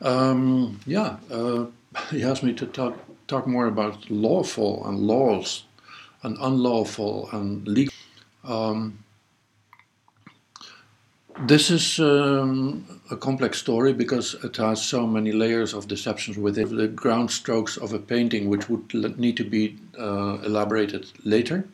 Yeah, he asked me to talk more about lawful and laws and unlawful and legal. Um, this is a complex story because it has so many layers of deceptions within the ground strokes of a painting, which would need to be elaborated later.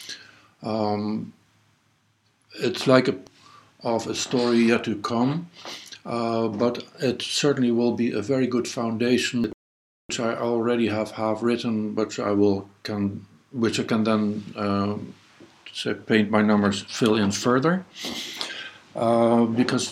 It's like of a story yet to come, but it certainly will be a very good foundation, which I already have half written, but which I can then say paint by numbers, fill in further, because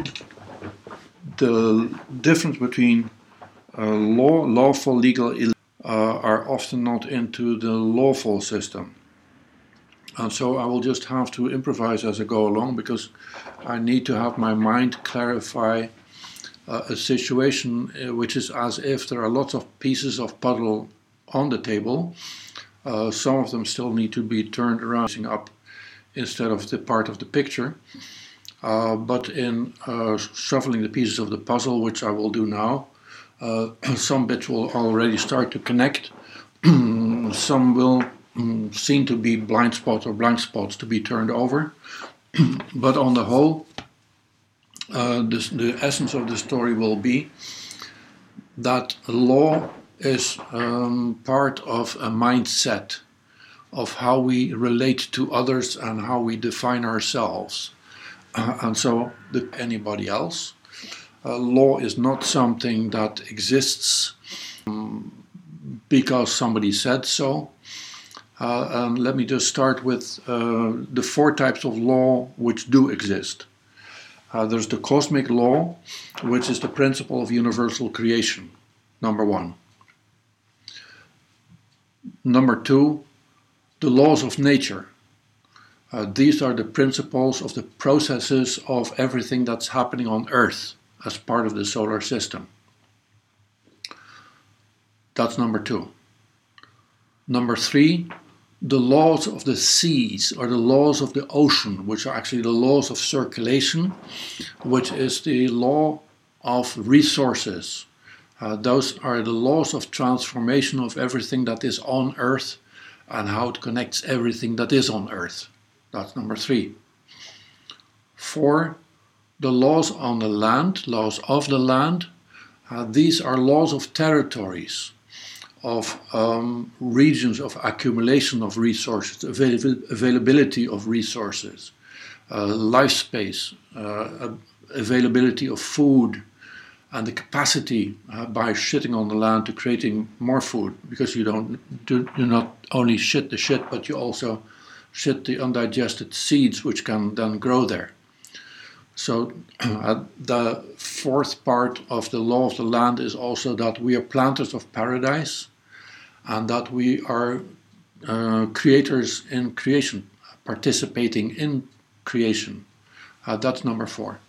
the difference between lawful, legal, are often not into the lawful system. And so I will just have to improvise as I go along, because I need to have my mind clarify a situation which is as if there are lots of pieces of puzzle on the table. Some of them still need to be turned around up instead of the part of the picture. But in shuffling the pieces of the puzzle, which I will do now, some bits will already start to connect. Some will seem to be blind spots or blank spots to be turned over. But on the whole, the essence of the story will be that law is part of a mindset of how we relate to others and how we define ourselves. And so, anybody else, law is not something that exists because somebody said so. And let me just start with the four types of law which do exist. There's the cosmic law, which is the principle of universal creation, number one. Number two, the laws of nature. These are the principles of the processes of everything that's happening on Earth as part of the solar system. That's number two. Number three, the laws of the seas, or the laws of the ocean, which are actually the laws of circulation, which is the law of resources. Those are the laws of transformation of everything that is on Earth and how it connects everything that is on Earth. That's number three. Four, the laws on the land, laws of the land. These are laws of territories, of regions of accumulation of resources, availability of resources, life space, availability of food, and the capacity by shitting on the land to creating more food, because you not only shit the shit, but you also shit the undigested seeds which can then grow there. So the fourth part of the law of the land is also that we are planters of paradise, and that we are creators in creation, participating in creation. That's number four.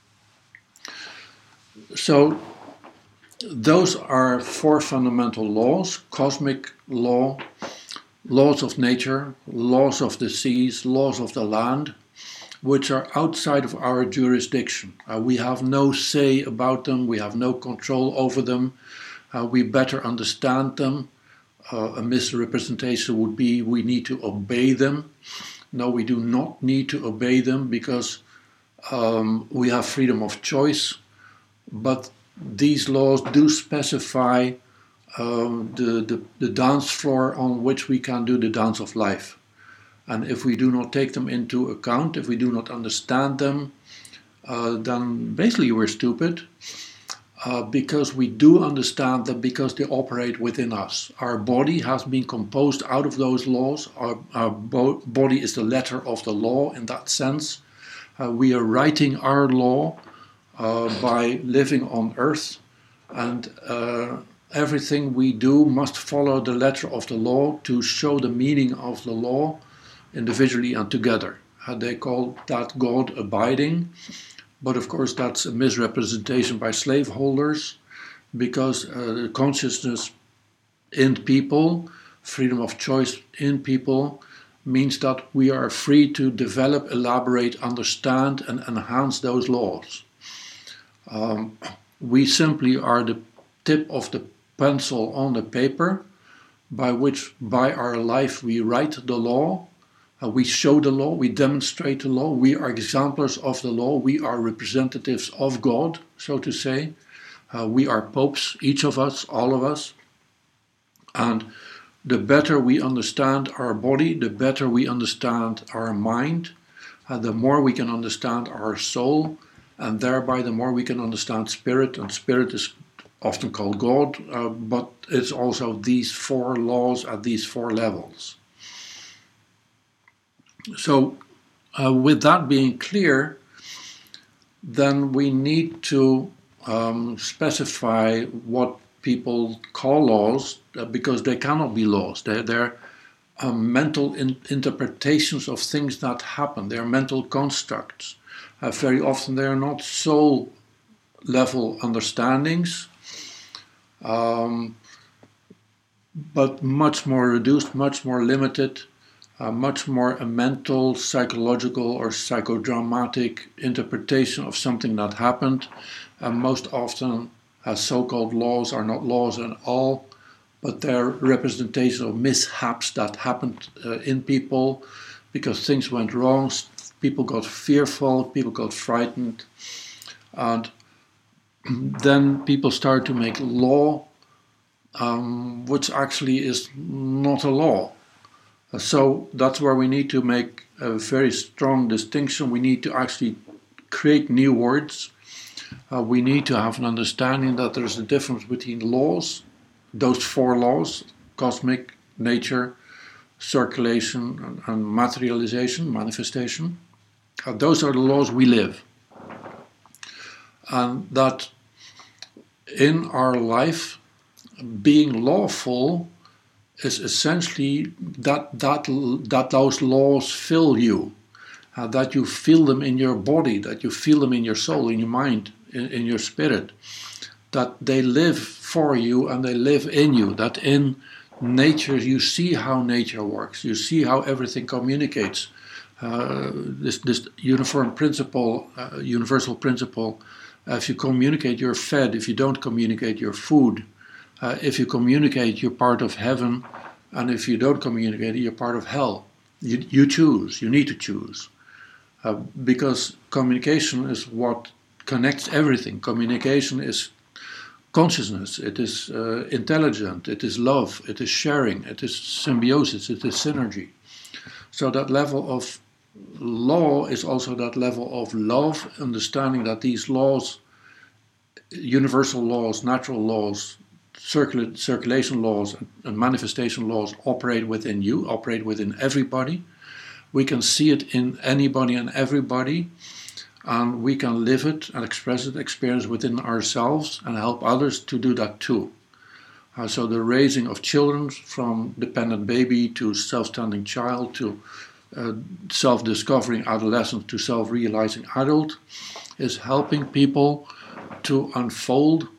So those are four fundamental laws: cosmic law, laws of nature, laws of the seas, laws of the land, which are outside of our jurisdiction. We have no say about them, we have no control over them, we better understand them. A misrepresentation would be we need to obey them. No, we do not need to obey them, because we have freedom of choice, but these laws do specify the dance floor on which we can do the dance of life. And if we do not take them into account, if we do not understand them, then basically we're stupid, because we do understand them, because they operate within us. Our body has been composed out of those laws. Our body is the letter of the law in that sense. We are writing our law by living on Earth, and everything we do must follow the letter of the law to show the meaning of the law individually and together. They call that God abiding, but of course that's a misrepresentation by slaveholders, because the consciousness in people, freedom of choice in people, means that we are free to develop, elaborate, understand, and enhance those laws. We simply are the tip of the pencil on the paper, by which, by our life, we write the law, we show the law, we demonstrate the law, we are exemplars of the law, we are representatives of God, so to say. We are popes, each of us, all of us. And the better we understand our body, the better we understand our mind, the more we can understand our soul, and thereby the more we can understand spirit. And spirit is often called God, but it's also these four laws at these four levels. So with that being clear, then we need to specify what people call laws, because they cannot be laws. They're mental interpretations of things that happen. They're mental constructs. Very often they are not soul level understandings, but much more reduced, much more limited, much more a mental, psychological or psychodramatic interpretation of something that happened. Most often so-called laws are not laws at all, but they're representations of mishaps that happened in people because things went wrong, people got fearful, people got frightened, and then people start to make law, which actually is not a law. So that's where we need to make a very strong distinction. We need to actually create new words. We need to have an understanding that there's a difference between laws, those four laws: cosmic, nature, circulation, and materialization, manifestation. Those are the laws we live. And that in our life, being lawful is essentially that those laws fill you, that you feel them in your body, that you feel them in your soul, in your mind, in your spirit, that they live for you and they live in you, that in nature you see how nature works, you see how everything communicates. This uniform principle, universal principle, if you communicate, you're fed. If you don't communicate, you're food. If you communicate, you're part of heaven, and if you don't communicate, you're part of hell. You choose, you need to choose. Because communication is what connects everything. Communication is consciousness, it is intelligent, it is love, it is sharing, it is symbiosis, it is synergy. So that level of law is also that level of love, understanding that these laws, universal laws, natural laws, circulation laws and manifestation laws operate within you, operate within everybody. We can see it in anybody and everybody, and we can live it and express it, experience within ourselves, and help others to do that too. So the raising of children from dependent baby to self-standing child to self-discovering adolescent to self-realizing adult is helping people to unfold.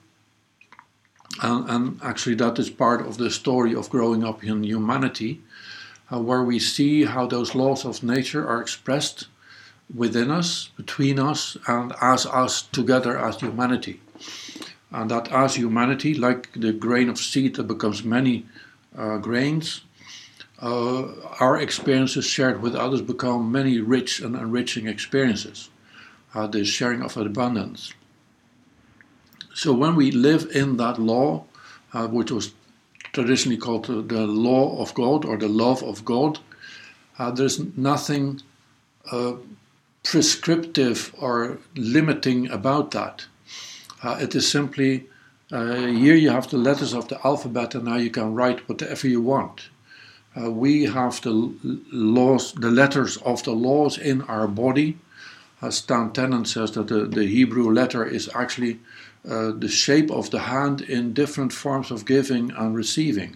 And actually that is part of the story of growing up in humanity, where we see how those laws of nature are expressed within us, between us, and as us together as humanity. And that as humanity, like the grain of seed that becomes many grains, our experiences shared with others become many rich and enriching experiences, the sharing of abundance. So when we live in that law, which was traditionally called the law of God or the love of God, there's nothing prescriptive or limiting about that. It is simply, here you have the letters of the alphabet and now you can write whatever you want. We have the laws, the letters of the laws in our body. Stan Tenen says that the Hebrew letter is actually the shape of the hand in different forms of giving and receiving.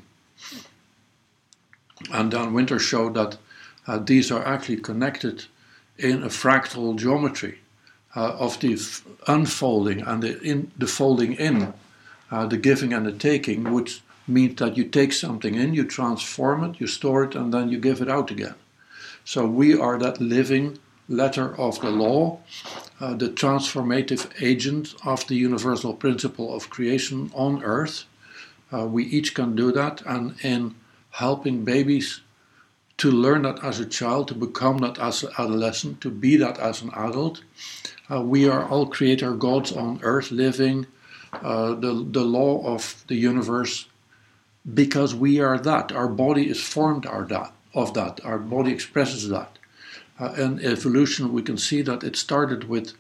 And Dan Winter showed that these are actually connected in a fractal geometry of the unfolding and the folding in, the giving and the taking, which means that you take something in, you transform it, you store it, and then you give it out again. So we are that living letter of the law, the transformative agent of the universal principle of creation on earth. We each can do that, and in helping babies to learn that as a child, to become that as an adolescent, to be that as an adult, we are all creator gods on earth, living the law of the universe, because we are that. Our body is formed of that. Our body expresses that. In evolution, we can see that it started with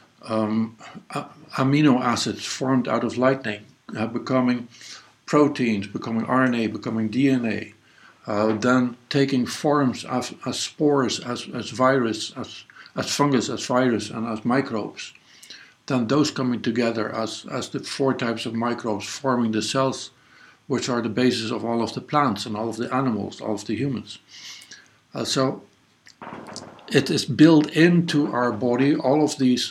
amino acids formed out of lightning, becoming proteins, becoming RNA, becoming DNA, then taking forms as spores, as virus, as fungus, as virus, and as microbes. Then those coming together as the 4 types of microbes forming the cells, which are the basis of all of the plants and all of the animals, all of the humans. So it is built into our body, all of these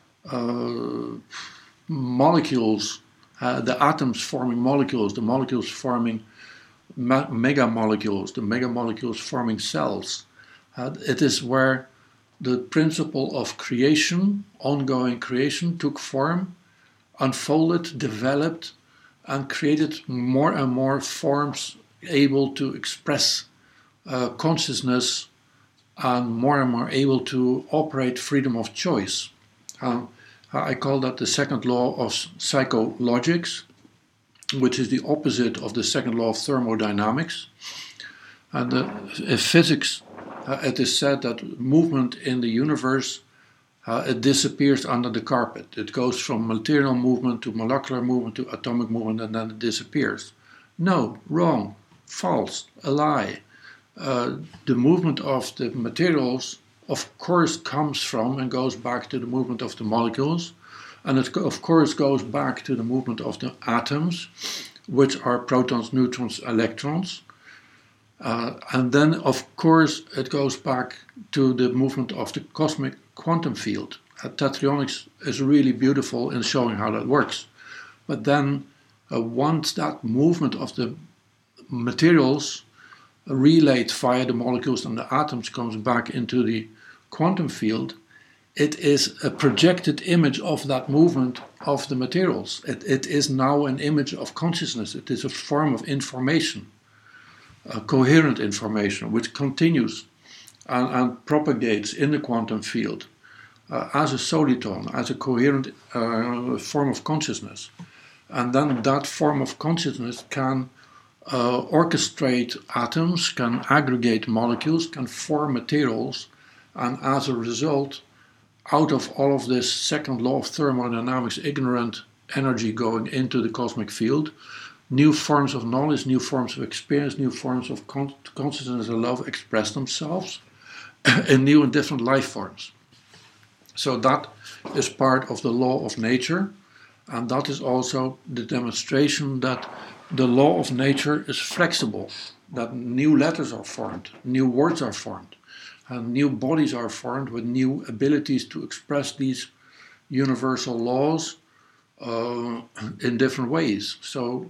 molecules, the atoms forming molecules, the molecules forming megamolecules, the megamolecules forming cells. It is where the principle of creation, ongoing creation, took form, unfolded, developed, and created more and more forms able to express consciousness, and more able to operate freedom of choice. I call that the second law of psychologics, which is the opposite of the second law of thermodynamics. And in physics, it is said that movement in the universe, it disappears under the carpet. It goes from material movement to molecular movement to atomic movement, and then it disappears. No, wrong, false, a lie. The movement of the materials, of course, comes from and goes back to the movement of the molecules, and it of course goes back to the movement of the atoms, which are protons, neutrons, electrons, and then of course it goes back to the movement of the cosmic quantum field. Tetronics is really beautiful in showing how that works. But then once that movement of the materials relayed via the molecules and the atoms comes back into the quantum field, it is a projected image of that movement of the materials. It is now an image of consciousness. It is a form of information, a coherent information, which continues and propagates in the quantum field as a soliton, as a coherent form of consciousness. And then that form of consciousness can orchestrate atoms, can aggregate molecules, can form materials, and as a result, out of all of this second law of thermodynamics, ignorant energy going into the cosmic field, new forms of knowledge, new forms of experience, new forms of consciousness and love express themselves in new and different life forms. So that is part of the law of nature, and that is also the demonstration that the law of nature is flexible, that new letters are formed, new words are formed, and new bodies are formed with new abilities to express these universal laws in different ways. So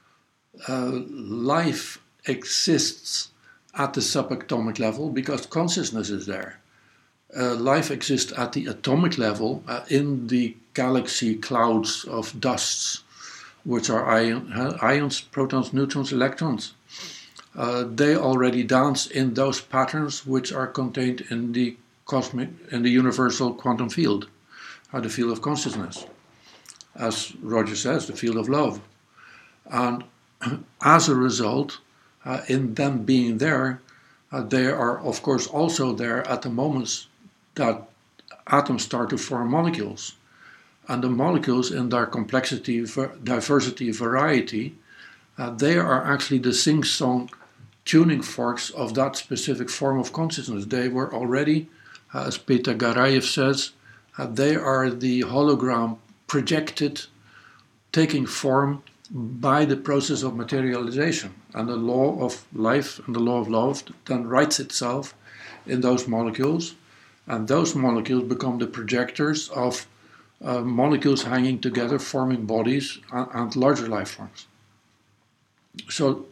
life exists at the subatomic level because consciousness is there. Life exists at the atomic level in the galaxy clouds of dusts, which are ions, protons, neutrons, electrons. They already dance in those patterns which are contained in the universal quantum field, the field of consciousness. As Roger says, the field of love. And as a result, in them being there, they are of course also there at the moments that atoms start to form molecules. And the molecules in their complexity, diversity, variety, they are actually the sing-song tuning forks of that specific form of consciousness. They were already, as Peter Garayev says, they are the hologram projected, taking form by the process of materialization. And the law of life and the law of love then writes itself in those molecules, and those molecules become the projectors of molecules hanging together, forming bodies and larger life forms. So,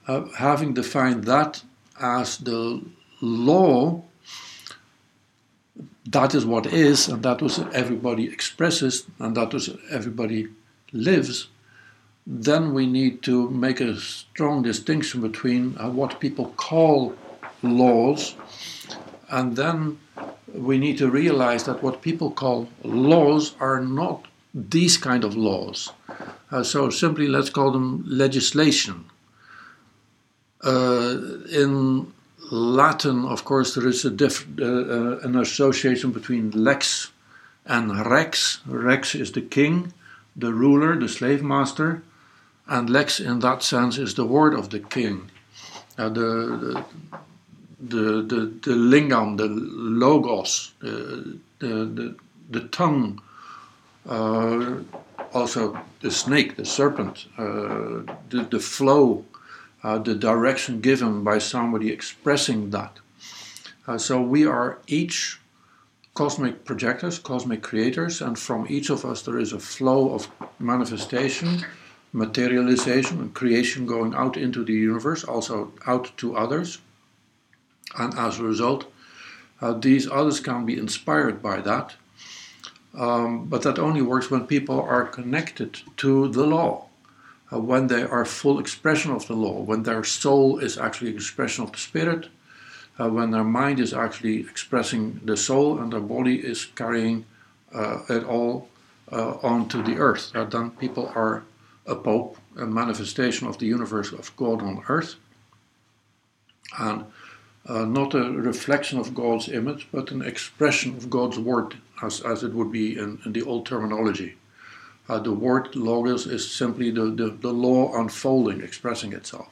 having defined that as the law, that is what is, and that is what everybody expresses, and that is what everybody lives, then we need to make a strong distinction between what people call laws, and then we need to realize that what people call laws are not these kind of laws. So simply let's call them legislation. In Latin, of course, there is an association between lex and rex. Rex is the king, the ruler, the slave master, and lex in that sense is the word of the king. The lingam, the logos, the tongue, also the snake, the serpent, the flow, the direction given by somebody expressing that. So we are each cosmic projectors, cosmic creators, and from each of us there is a flow of manifestation, materialization, and creation going out into the universe, also out to others. And as a result, these others can be inspired by that. But that only works when people are connected to the law, when they are full expression of the law, when their soul is actually expression of the spirit, when their mind is actually expressing the soul and their body is carrying it all onto the earth. Then people are a pope, a manifestation of the universe of God on earth, and not a reflection of God's image, but an expression of God's word, as it would be in the old terminology. The word logos is simply the law unfolding, expressing itself.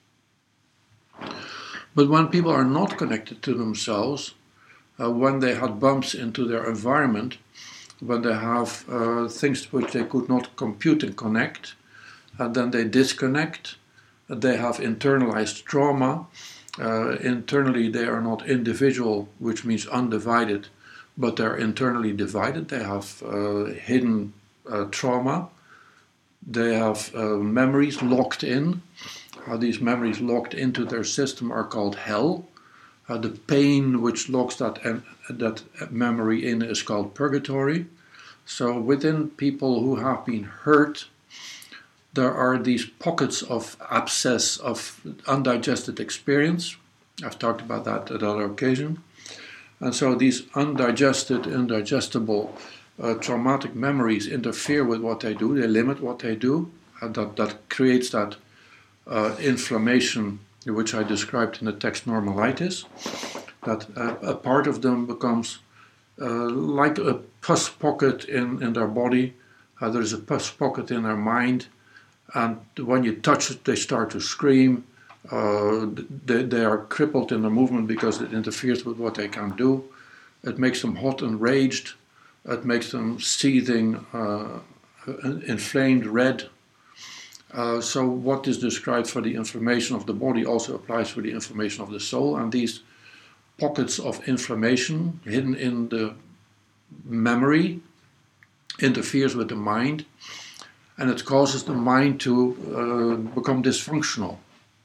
But when people are not connected to themselves, when they had bumps into their environment, when they have things which they could not compute and connect, then they disconnect, they have internalized trauma. Internally they are not individual, which means undivided, but they're internally divided. They have hidden trauma. They have memories locked in. These memories locked into their system are called hell. The pain which locks that memory in is called purgatory. So within people who have been hurt, there are these pockets of abscess, of undigested experience. I've talked about that at other occasions. And so these undigested, indigestible, traumatic memories interfere with what they do. They limit what they do. And that creates that inflammation, which I described in the text Normalitis. That a part of them becomes like a pus pocket in their body. There is a pus pocket in their mind. And when you touch it, they start to scream. They are crippled in their movement because it interferes with what they can do. It makes them hot and raged. It makes them seething, inflamed, red. So what is described for the inflammation of the body also applies for the inflammation of the soul. And these pockets of inflammation hidden in the memory interferes with the mind. And it causes the mind to become dysfunctional.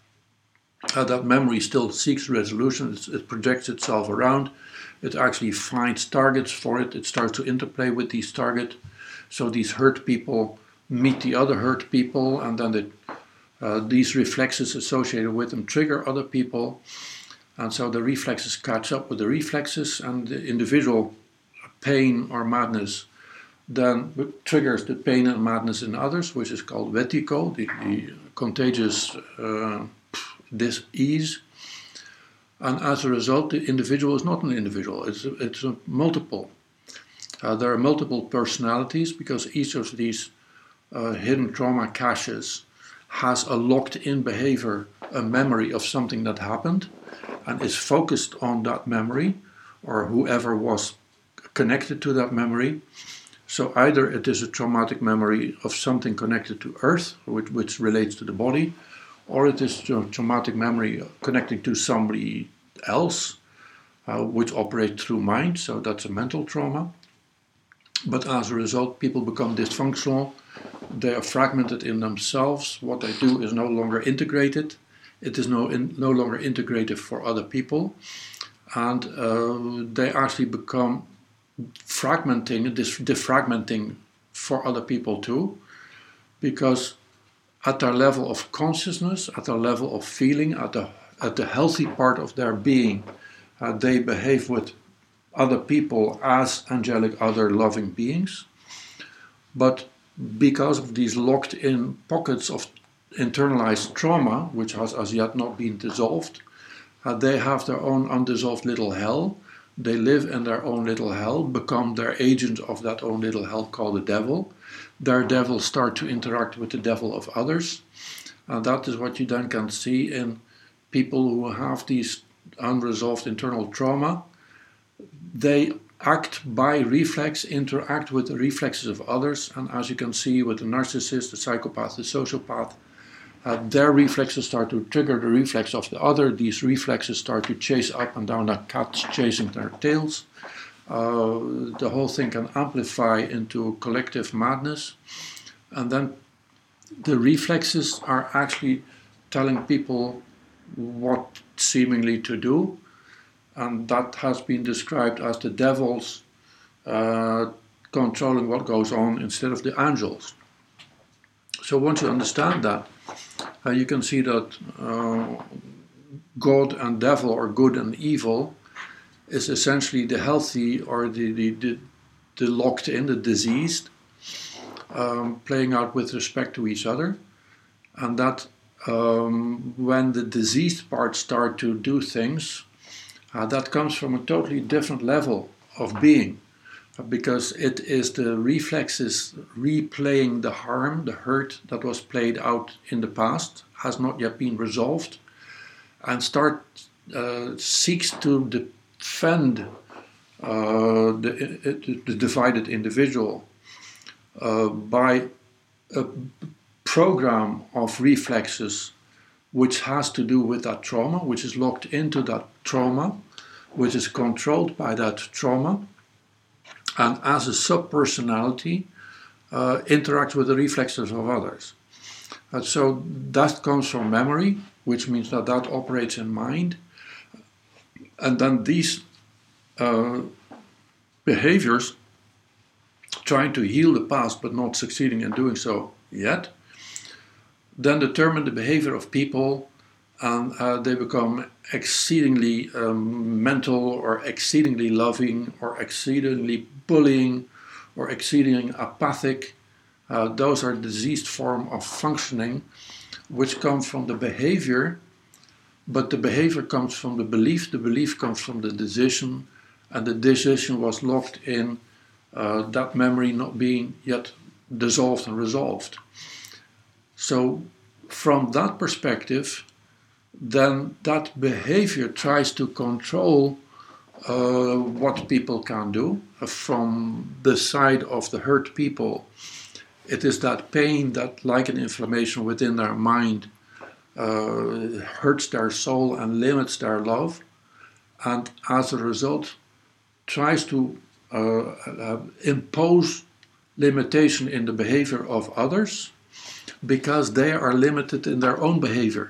That memory still seeks resolution, it projects itself around, it actually finds targets for it, it starts to interplay with these targets. So these hurt people meet the other hurt people, and then these reflexes associated with them trigger other people. And so the reflexes catch up with the reflexes, and the individual pain or madness then triggers the pain and madness in others, which is called vertigo, the contagious dis-ease. And as a result, the individual is not an individual, it's a multiple. There are multiple personalities because each of these hidden trauma caches has a locked-in behavior, a memory of something that happened, and is focused on that memory, or whoever was connected to that memory. So either it is a traumatic memory of something connected to earth, which relates to the body, or it is a traumatic memory connecting to somebody else, which operates through mind, so that's a mental trauma. But as a result, people become dysfunctional, they are fragmented in themselves, what they do is no longer integrated, it is no longer integrated for other people, and they actually become fragmenting, defragmenting for other people too, because at their level of consciousness, at their level of feeling, at the healthy part of their being, they behave with other people as angelic, other loving beings. But because of these locked in pockets of internalized trauma, which has as yet not been dissolved, they have their own undissolved little hell. They live in their own little hell, become their agent of that own little hell called the devil. Their devils start to interact with the devil of others. And that is what you then can see in people who have these unresolved internal trauma. They act by reflex, interact with the reflexes of others, and as you can see with the narcissist, the psychopath, the sociopath, their reflexes start to trigger the reflex of the other. These reflexes start to chase up and down like cats chasing their tails. The whole thing can amplify into collective madness, and then the reflexes are actually telling people what seemingly to do, and that has been described as the devils controlling what goes on instead of the angels. So once you understand that, you can see that God and devil, or good and evil, is essentially the healthy or the locked in, the diseased, playing out with respect to each other. And that when the diseased parts start to do things, that comes from a totally different level of being, because it is the reflexes replaying the harm, the hurt that was played out in the past, has not yet been resolved, and seeks to defend the divided individual by a program of reflexes which has to do with that trauma, which is locked into that trauma, which is controlled by that trauma, and as a subpersonality interacts with the reflexes of others. And so that comes from memory, which means that operates in mind. And then these behaviors, trying to heal the past but not succeeding in doing so yet, then determine the behavior of people, and they become exceedingly mental, or exceedingly loving, or exceedingly bullying, or exceedingly apathic. Those are diseased form of functioning, which come from the behavior, but the behavior comes from the belief comes from the decision, and the decision was locked in that memory not being yet dissolved and resolved. So from that perspective, then that behavior tries to control what people can do. From the side of the hurt people, it is that pain that, like an inflammation within their mind, hurts their soul and limits their love, and as a result tries to impose limitation in the behavior of others, because they are limited in their own behavior.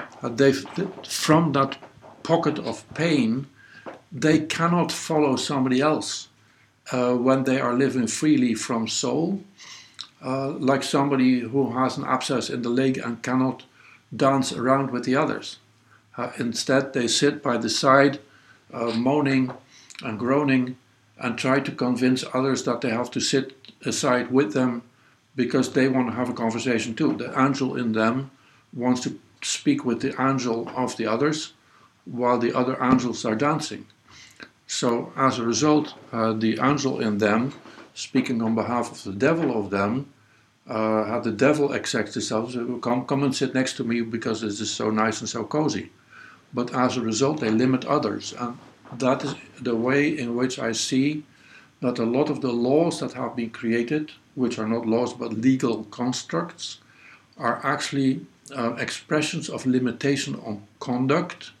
From that pocket of pain, they cannot follow somebody else when they are living freely from soul, like somebody who has an abscess in the leg and cannot dance around with the others. Instead, they sit by the side, moaning and groaning, and try to convince others that they have to sit aside with them, because they want to have a conversation too. The angel in them wants to speak with the angel of the others, while the other angels are dancing. So as a result, the angel in them, speaking on behalf of the devil of them, the devil exacts itself, so come and sit next to me because this is so nice and so cozy. But as a result, they limit others. And that is the way in which I see that a lot of the laws that have been created, which are not laws but legal constructs, are actually expressions of limitation on conduct,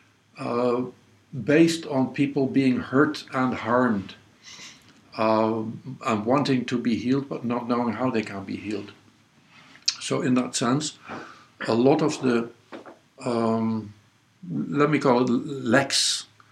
based on people being hurt and harmed, and wanting to be healed but not knowing how they can be healed. So in that sense, a lot of the, let me call it lex,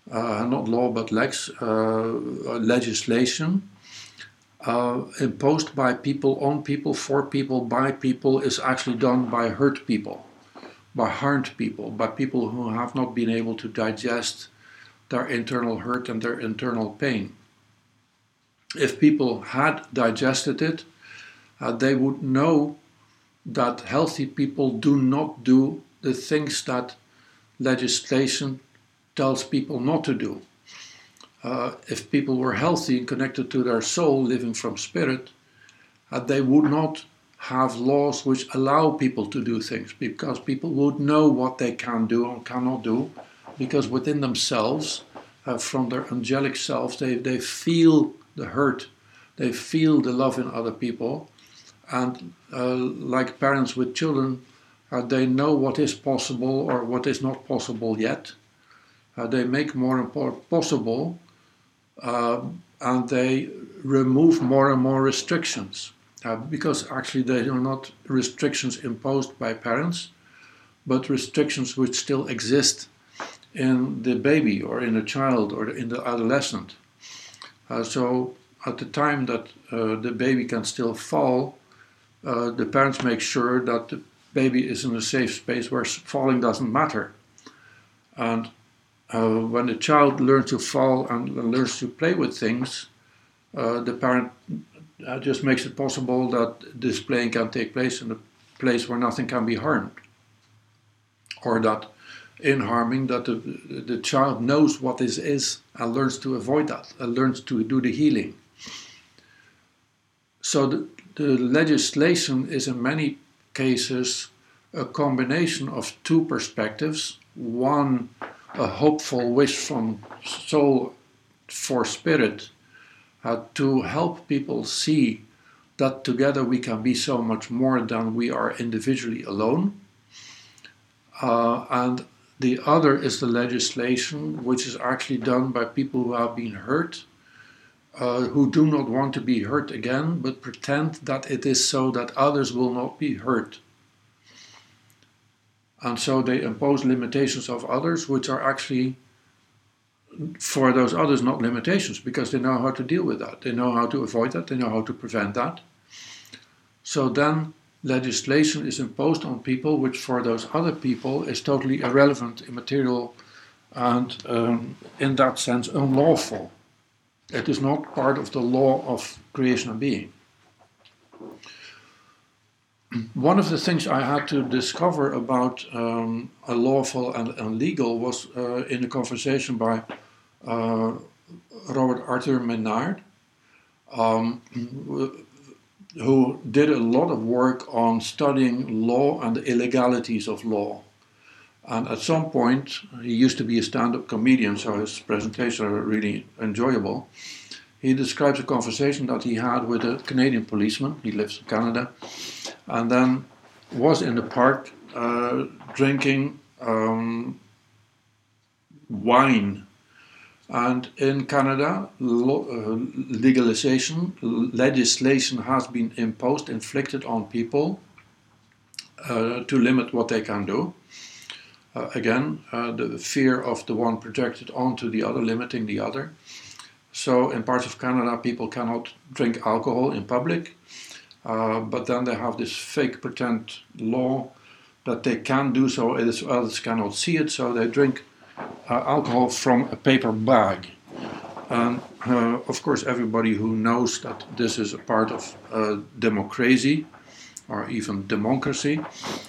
not law but legislation imposed by people, on people, for people, by people, is actually done by hurt people, by harmed people, by people who have not been able to digest their internal hurt and their internal pain. If people had digested it, they would know that healthy people do not do the things that legislation tells people not to do. If people were healthy and connected to their soul, living from spirit, they would not have laws which allow people to do things, because people would know what they can do and cannot do, because within themselves, from their angelic selves, they feel the hurt, they feel the love in other people, and like parents with children, they know what is possible or what is not possible yet. They make more and more possible, and they remove more and more restrictions, because actually they are not restrictions imposed by parents, but restrictions which still exist in the baby or in the child or in the adolescent. So at the time that the baby can still fall, the parents make sure that the baby is in a safe space where falling doesn't matter. And when the child learns to fall and learns to play with things, the parent just makes it possible that this playing can take place in a place where nothing can be harmed. Or that in harming, that the child knows what this is and learns to avoid that, and learns to do the healing. So the legislation is in many cases a combination of two perspectives. One, a hopeful wish from soul for spirit to help people see that together we can be so much more than we are individually alone. And the other is the legislation, which is actually done by people who have been hurt, who do not want to be hurt again, but pretend that it is so that others will not be hurt. And so they impose limitations of others, which are actually, for those others, not limitations, because they know how to deal with that. They know how to avoid that. They know how to prevent that. So then legislation is imposed on people, which for those other people is totally irrelevant, immaterial, and in that sense unlawful. It is not part of the law of creation and being. One of the things I had to discover about a lawful and legal was in a conversation by Robert Arthur Menard, who did a lot of work on studying law and the illegalities of law. And at some point, he used to be a stand-up comedian, so his presentations are really enjoyable. He describes a conversation that he had with a Canadian policeman. He lives in Canada, and then was in the park drinking wine. And in Canada, legislation has been imposed, inflicted on people to limit what they can do. Again, the fear of the one projected onto the other, limiting the other. So in parts of Canada, people cannot drink alcohol in public, but then they have this fake pretend law that they can do so, others cannot see it, so they drink alcohol from a paper bag. And of course, everybody who knows that this is a part of democracy, or even democracy,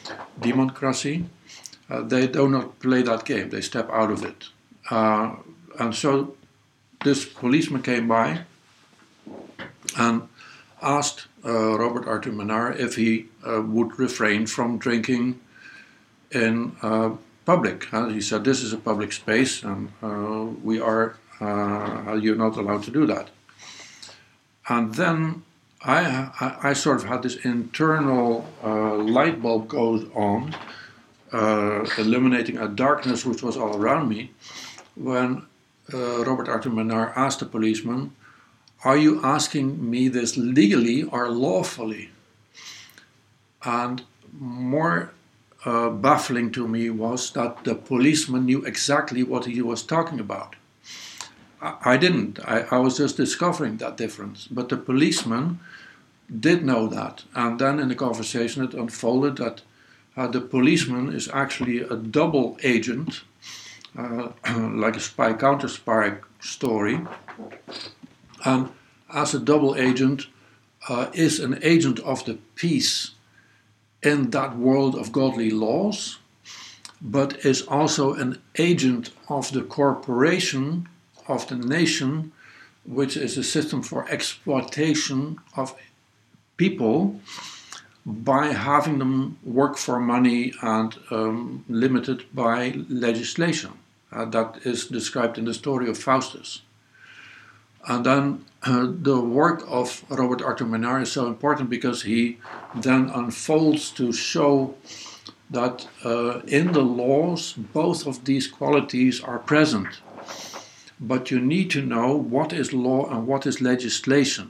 they do not play that game, they step out of it. And so this policeman came by and asked Robert Arthur Menard if he would refrain from drinking in public. He said, this is a public space and you're not allowed to do that. And then I sort of had this internal light bulb goes on, illuminating a darkness which was all around me, when Robert Arthur Menard asked the policeman, are you asking me this legally or lawfully? And more baffling to me was that the policeman knew exactly what he was talking about. I didn't. I was just discovering that difference. But the policeman did know that. And then in the conversation it unfolded that the policeman is actually a double agent, like a spy counter spy story. And as a double agent is an agent of the peace in that world of godly laws, but is also an agent of the corporation, of the nation, which is a system for exploitation of people by having them work for money and limited by legislation. That is described in the story of Faustus. And then the work of Robert Arthur Menard is so important because he then unfolds to show that in the laws both of these qualities are present. But you need to know what is law and what is legislation.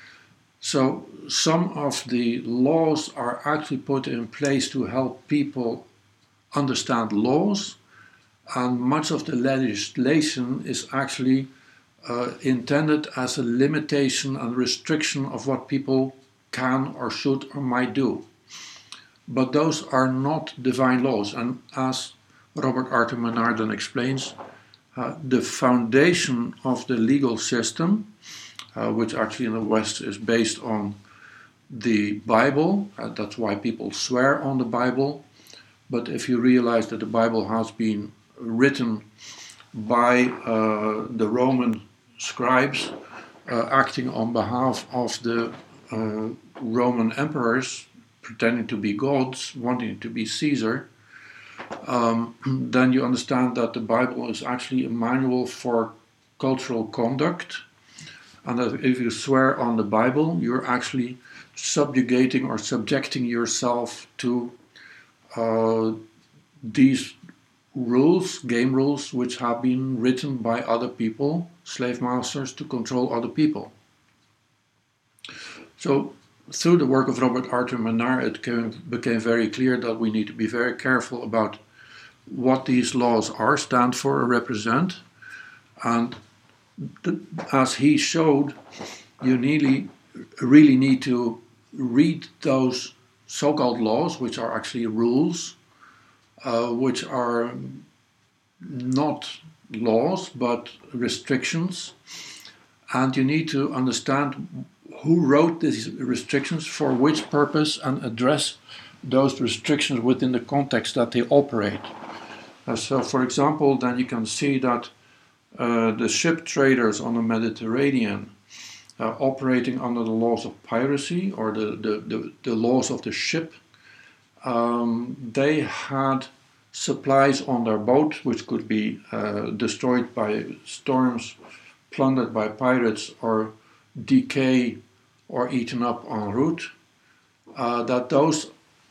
So some of the laws are actually put in place to help people understand laws, and much of the legislation is actually intended as a limitation and restriction of what people can or should or might do. But those are not divine laws, and as Robert Arthur Menard then explains, the foundation of the legal system, which actually in the West is based on the Bible, that's why people swear on the Bible, but if you realize that the Bible has been written by the Roman scribes acting on behalf of the Roman emperors, pretending to be gods, wanting to be Caesar, then you understand that the Bible is actually a manual for cultural conduct, and that if you swear on the Bible, you're actually subjugating or subjecting yourself to these rules, game rules, which have been written by other people, slave masters, to control other people. So through the work of Robert Arthur Menard, it became very clear that we need to be very careful about what these laws are, stand for, or represent. And as he showed, you really need to read those so-called laws, which are actually rules, which are not laws but restrictions, and you need to understand who wrote these restrictions, for which purpose, and address those restrictions within the context that they operate. So for example, then you can see that the ship traders on the Mediterranean operating under the laws of piracy, or the laws of the ship, they had supplies on their boat which could be destroyed by storms, plundered by pirates, or decay or eaten up en route, that those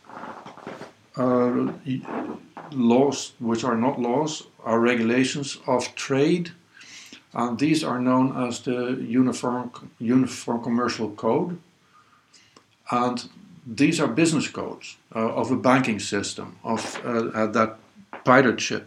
laws, which are not laws, are regulations of trade, and these are known as the Uniform Commercial Code, and these are business codes of a banking system, of that pirate ship.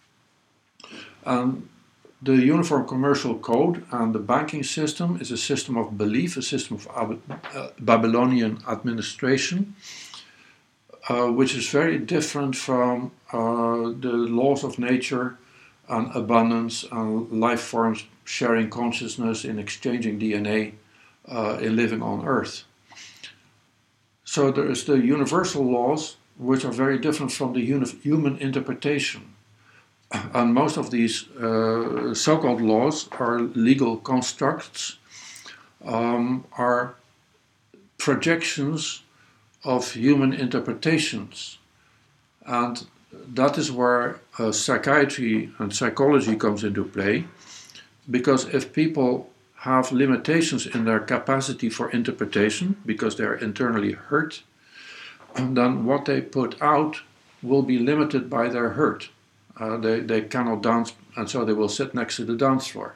The Uniform Commercial Code and the banking system is a system of belief, a system of Babylonian administration, which is very different from the laws of nature and abundance and life forms sharing consciousness in exchanging DNA in living on Earth. So there is the universal laws, which are very different from the human interpretation. And most of these so-called laws are legal constructs, are projections of human interpretations. And that is where psychiatry and psychology comes into play, because if people have limitations in their capacity for interpretation because they're internally hurt, then what they put out will be limited by their hurt. They cannot dance, and so they will sit next to the dance floor.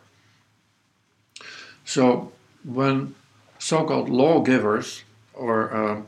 So when so-called lawgivers or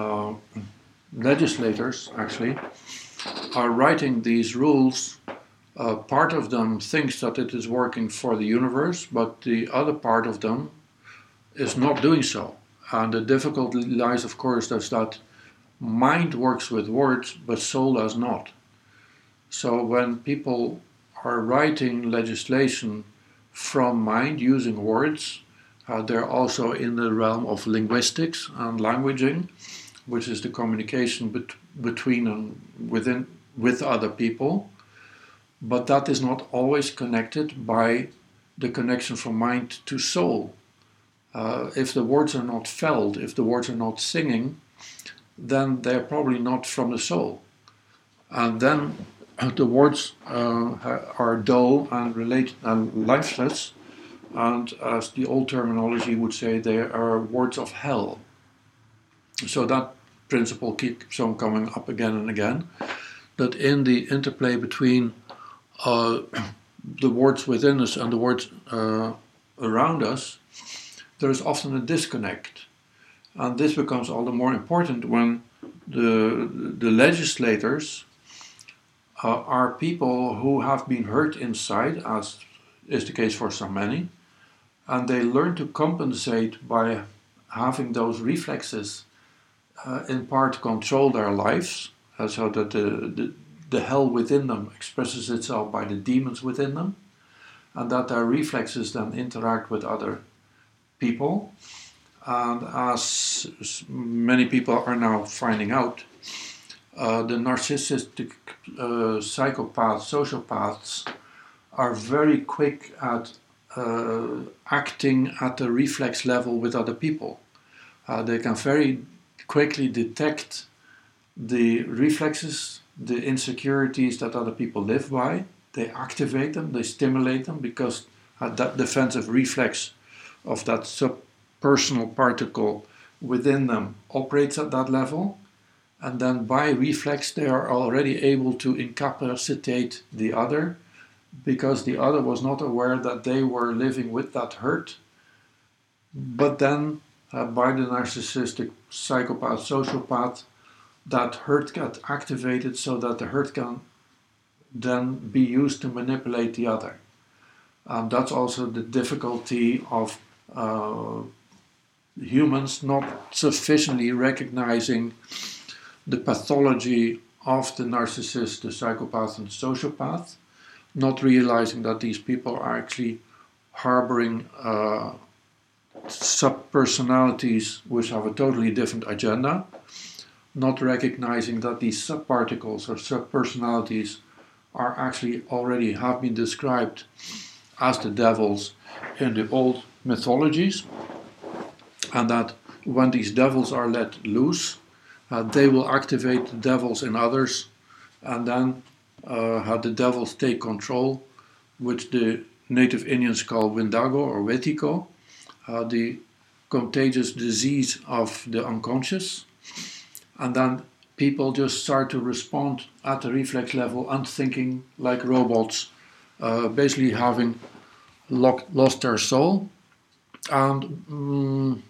legislators actually are writing these rules Part of them thinks that it is working for the universe, but the other part of them is not doing so. And the difficulty lies, of course, that mind works with words, but soul does not. So when people are writing legislation from mind using words, they're also in the realm of linguistics and languaging, which is the communication between and with other people. But that is not always connected by the connection from mind to soul. If the words are not felt, if the words are not singing, then they're probably not from the soul. And then the words are dull and lifeless, and as the old terminology would say, they are words of hell. So that principle keeps on coming up again and again, that in the interplay between the words within us and the words around us, there is often a disconnect. And this becomes all the more important when the legislators are people who have been hurt inside, as is the case for so many, and they learn to compensate by having those reflexes in part control their lives, so that the hell within them expresses itself by the demons within them, and that their reflexes then interact with other people. And as many people are now finding out, the narcissistic psychopaths, sociopaths, are very quick at acting at the reflex level with other people. They can very quickly detect the reflexes, the insecurities that other people live by. They activate them, they stimulate them, because that defensive reflex of that subpersonal particle within them operates at that level. And then by reflex they are already able to incapacitate the other, because the other was not aware that they were living with that hurt. But then by the narcissistic psychopath, sociopath, that hurt gets activated so that the hurt can then be used to manipulate the other. That's also the difficulty of humans not sufficiently recognizing the pathology of the narcissist, the psychopath and the sociopath, not realizing that these people are actually harboring subpersonalities which have a totally different agenda, not recognizing that these subparticles or subpersonalities are actually already have been described as the devils in the old mythologies, and that when these devils are let loose, they will activate the devils in others, and then have the devils take control, which the native Indians call Windago or Wetiko, the contagious disease of the unconscious. And then people just start to respond at the reflex level and thinking like robots, basically having lost their soul and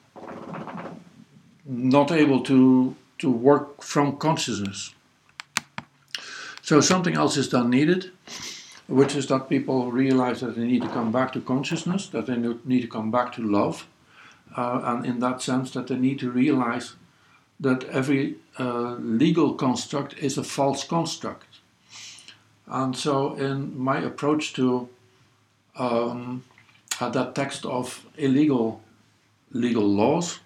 not able to work from consciousness. So something else is then needed, which is that people realize that they need to come back to consciousness, that they need to come back to love, and in that sense that they need to realize that every legal construct is a false construct. And so in my approach to that text of illegal legal laws,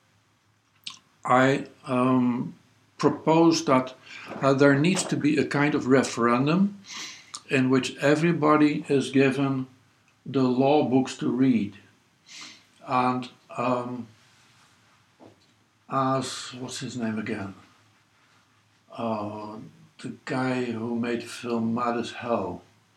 I propose that there needs to be a kind of referendum in which everybody is given the law books to read. And as, what's his name again? The guy who made the film Mad as Hell.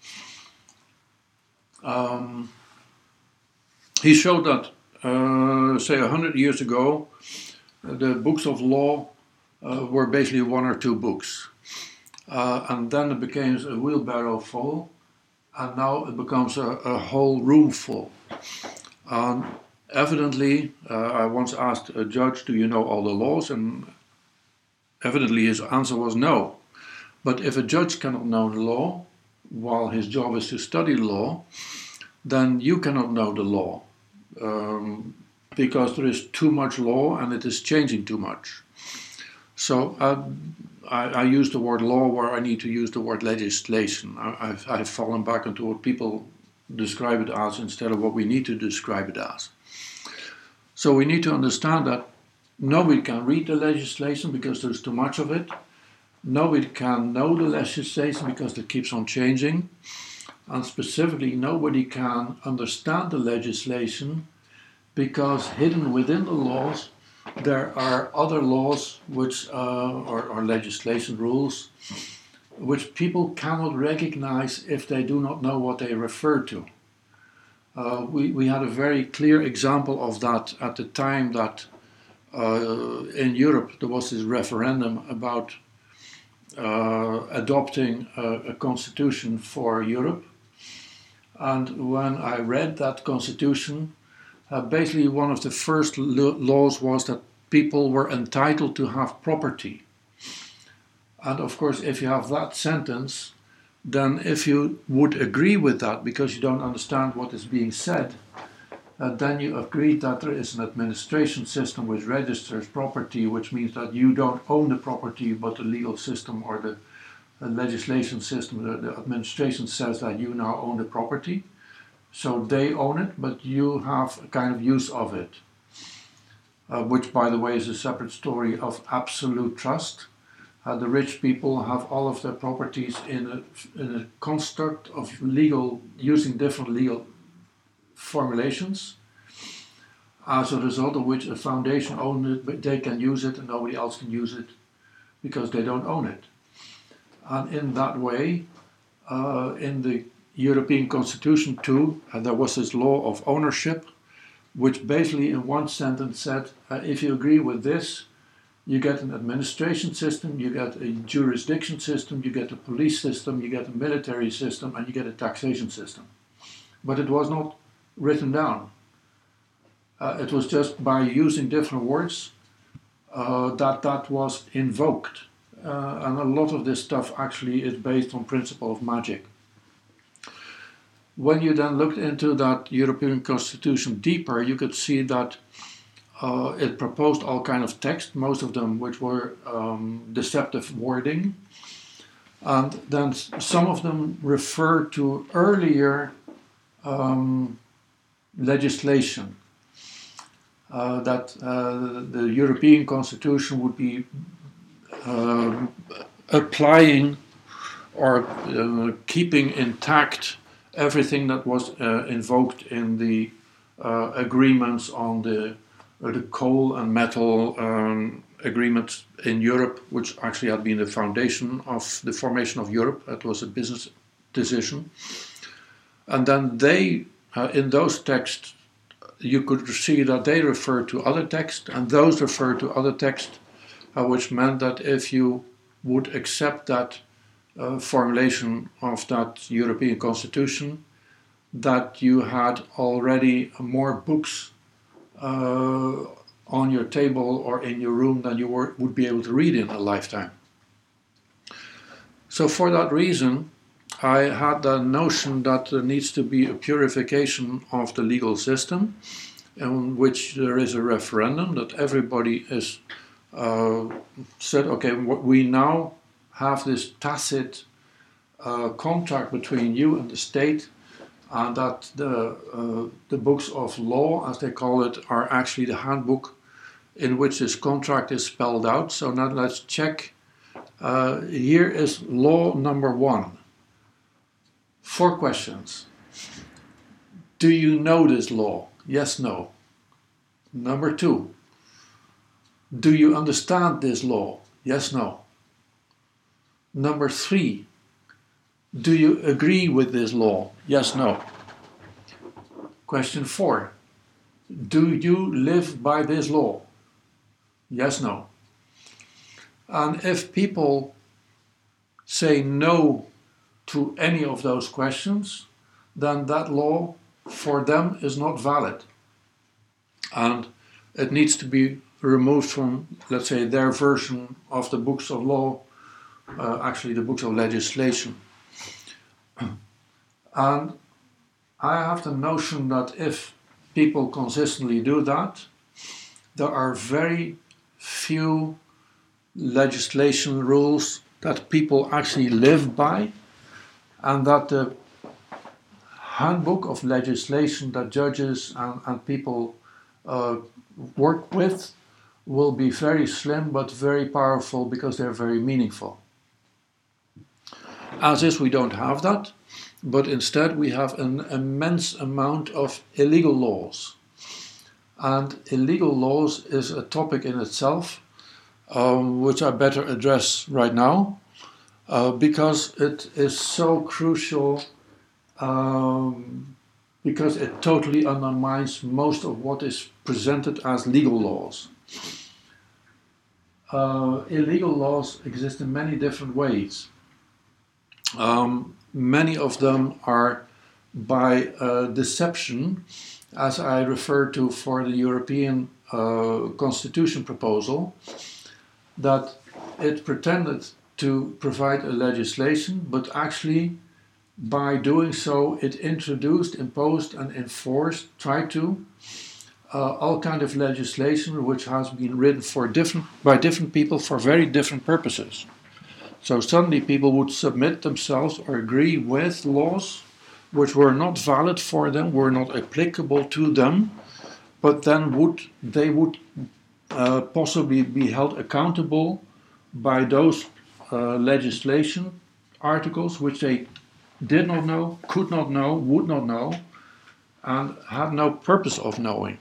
He showed that, say 100 years ago, the books of law were basically one or two books. And then it became a wheelbarrow full, and now it becomes a whole room full. Evidently, I once asked a judge, do you know all the laws? And evidently his answer was no. But if a judge cannot know the law, while his job is to study law, then you cannot know the law, because there is too much law and it is changing too much. So I use the word law where I need to use the word legislation. I've fallen back into what people describe it as instead of what we need to describe it as. So we need to understand that nobody can read the legislation because there's too much of it. Nobody can know the legislation because it keeps on changing. And specifically, nobody can understand the legislation because hidden within the laws there are other laws which or legislation rules which people cannot recognize if they do not know what they refer to. We had a very clear example of that at the time that in Europe there was this referendum about adopting a constitution for Europe. And when I read that constitution, basically one of the first laws was that people were entitled to have property. And of course, if you have that sentence, then if you would agree with that because you don't understand what is being said, then you agree that there is an administration system which registers property, which means that you don't own the property, but the legal system or the legislation system, the administration says that you now own the property. So they own it, but you have a kind of use of it, which, by the way, is a separate story of absolute trust. The rich people have all of their properties in a construct of legal, using different legal formulations, as a result of which a foundation owns it, but they can use it and nobody else can use it because they don't own it. And in that way, in the European Constitution too, there was this law of ownership, which basically in one sentence said, if you agree with this, you get an administration system, you get a jurisdiction system, you get a police system, you get a military system, and you get a taxation system. But it was not written down. It was just by using different words that was invoked. And a lot of this stuff actually is based on principle of magic. When you then looked into that European Constitution deeper, you could see that it proposed all kind of text, most of them which were deceptive wording, and then some of them refer to earlier legislation. That the European Constitution would be applying or keeping intact everything that was invoked in the agreements on the coal and metal agreements in Europe, which actually had been the foundation of the formation of Europe. It was a business decision. And then they, in those texts, you could see that they refer to other texts, and those refer to other texts, which meant that if you would accept that formulation of that European Constitution, that you had already more books on your table or in your room than you would be able to read in a lifetime. So for that reason, I had the notion that there needs to be a purification of the legal system, in which there is a referendum, that everybody is said, okay, we now have this tacit contract between you and the state, and that the books of law, as they call it, are actually the handbook in which this contract is spelled out. So now let's check. Here is law number 1. 4 questions. Do you know this law? Yes, no. Number 2. Do you understand this law? Yes, no. Number 3. Do you agree with this law? Yes, no. Question 4. Do you live by this law? Yes, no. And if people say no to any of those questions, then that law for them is not valid. And it needs to be removed from, let's say, their version of the books of law, actually the books of legislation. And I have the notion that if people consistently do that, there are very few legislation rules that people actually live by, and that the handbook of legislation that judges and people work with will be very slim but very powerful because they're very meaningful. As is, we don't have that, but instead we have an immense amount of illegal laws. And illegal laws is a topic in itself, which I better address right now, because it is so crucial, because it totally undermines most of what is presented as legal laws. Illegal laws exist in many different ways. Many of them are by deception, as I referred to for the European Constitution proposal, that it pretended to provide a legislation, but actually by doing so it introduced, imposed and enforced, tried to, all kind of legislation which has been written by different people for very different purposes. So suddenly people would submit themselves or agree with laws which were not valid for them, were not applicable to them, but then they would possibly be held accountable by those legislation articles which they did not know, could not know, would not know, and had no purpose of knowing.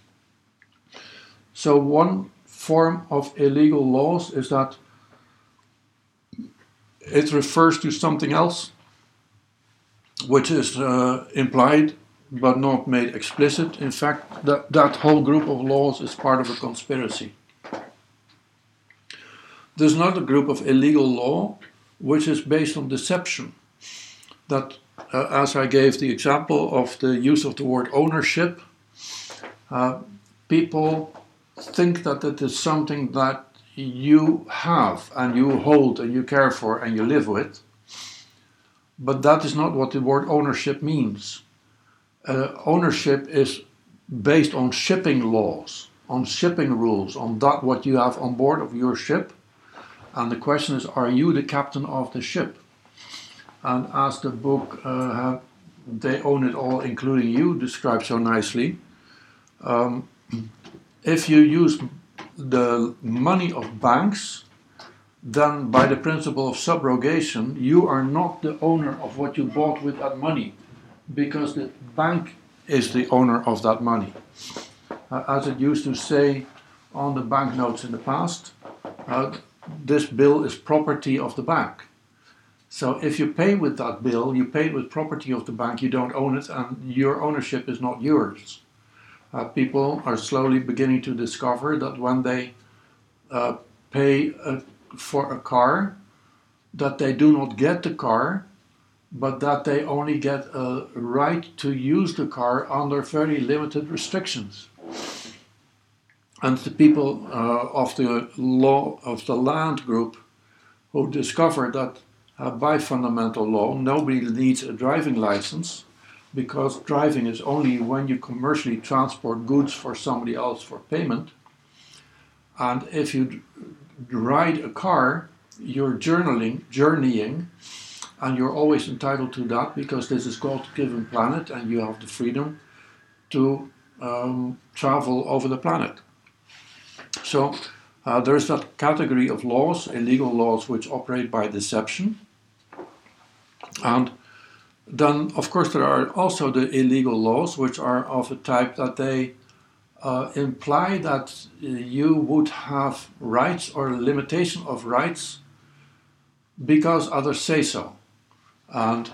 So one form of illegal laws is that it refers to something else which is implied but not made explicit. In fact, that whole group of laws is part of a conspiracy. There's another group of illegal law which is based on deception. That, as I gave the example of the use of the word ownership, people think that it is something that you have and you hold and you care for and you live with. But that is not what the word ownership means. Ownership is based on shipping laws, on shipping rules, on that what you have on board of your ship. And the question is, are you the captain of the ship? And as the book They Own It All, Including You describes so nicely, if you use the money of banks, then by the principle of subrogation, you are not the owner of what you bought with that money, because the bank is the owner of that money. As it used to say on the banknotes in the past, this bill is property of the bank. So if you pay with that bill, you pay with property of the bank, you don't own it, and your ownership is not yours. People are slowly beginning to discover that when they pay for a car, that they do not get the car, but that they only get a right to use the car under very limited restrictions. And the people of the law of the land group who discovered that by fundamental law nobody needs a driving license, because driving is only when you commercially transport goods for somebody else for payment. And if you ride a car, you're journeying, and you're always entitled to that because this is God-given planet and you have the freedom to travel over the planet. So there's that category of laws, illegal laws, which operate by deception. And then, of course, there are also the illegal laws, which are of a type that they imply that you would have rights or limitation of rights because others say so. And